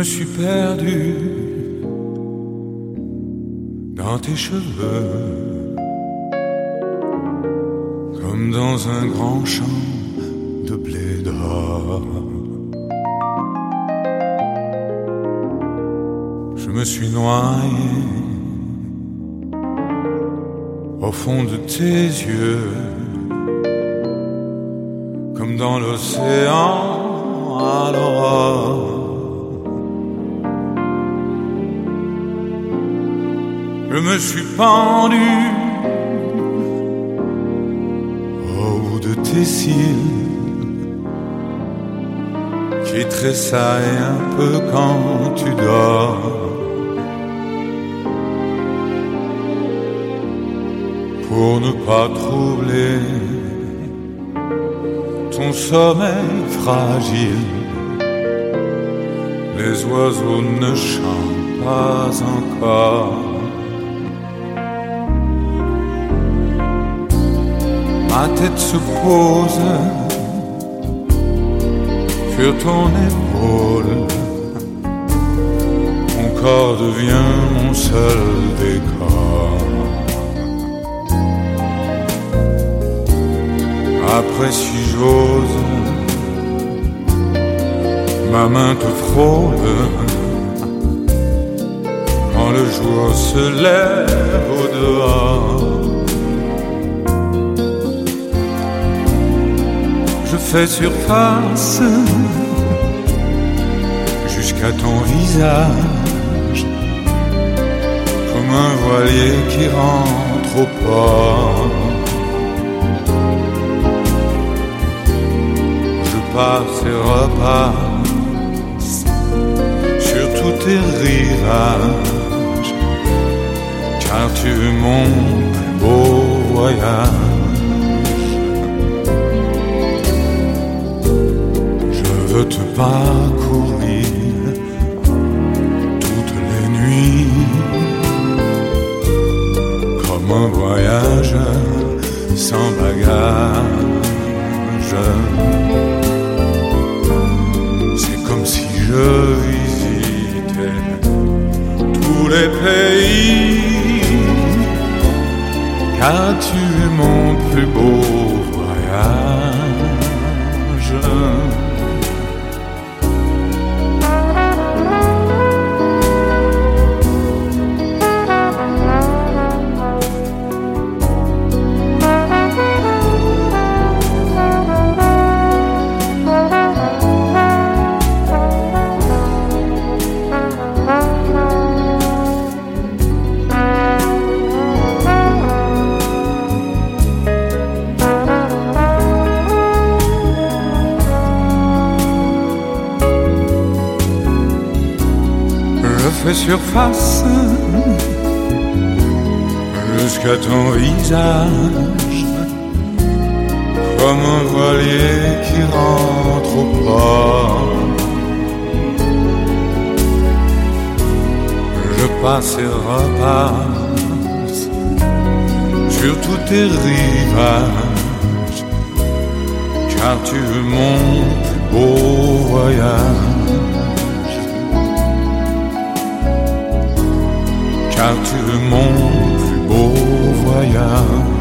me suis perdu dans tes cheveux, comme dans un grand champ de blé d'or. Je me suis noyé au fond de tes yeux, comme dans l'océan à l'aurore. Je me suis pendu au bout de tes cils, qui tressaillent un peu quand tu dors. Pour ne pas troubler ton sommeil fragile, les oiseaux ne chantent pas encore. Ma tête se pose sur ton épaule, mon corps devient mon seul décor. Après si j'ose, ma main te frôle, quand le jour se lève au dehors. Je fais surface jusqu'à ton visage, comme un voilier qui rentre au port. Je passe et repasse sur tous tes rivages, car tu es mon plus beau voyage. Je veux te parcourir toutes les nuits, comme un voyageur sans bagage. C'est comme si je visitais tous les pays, car tu es mon plus beau voyage. Fais surface jusqu'à ton visage, comme un voilier qui rentre au port. Je passe et repasse sur tous tes rivages, car tu es mon plus beau voyage. Car tu es mon plus beau voyage.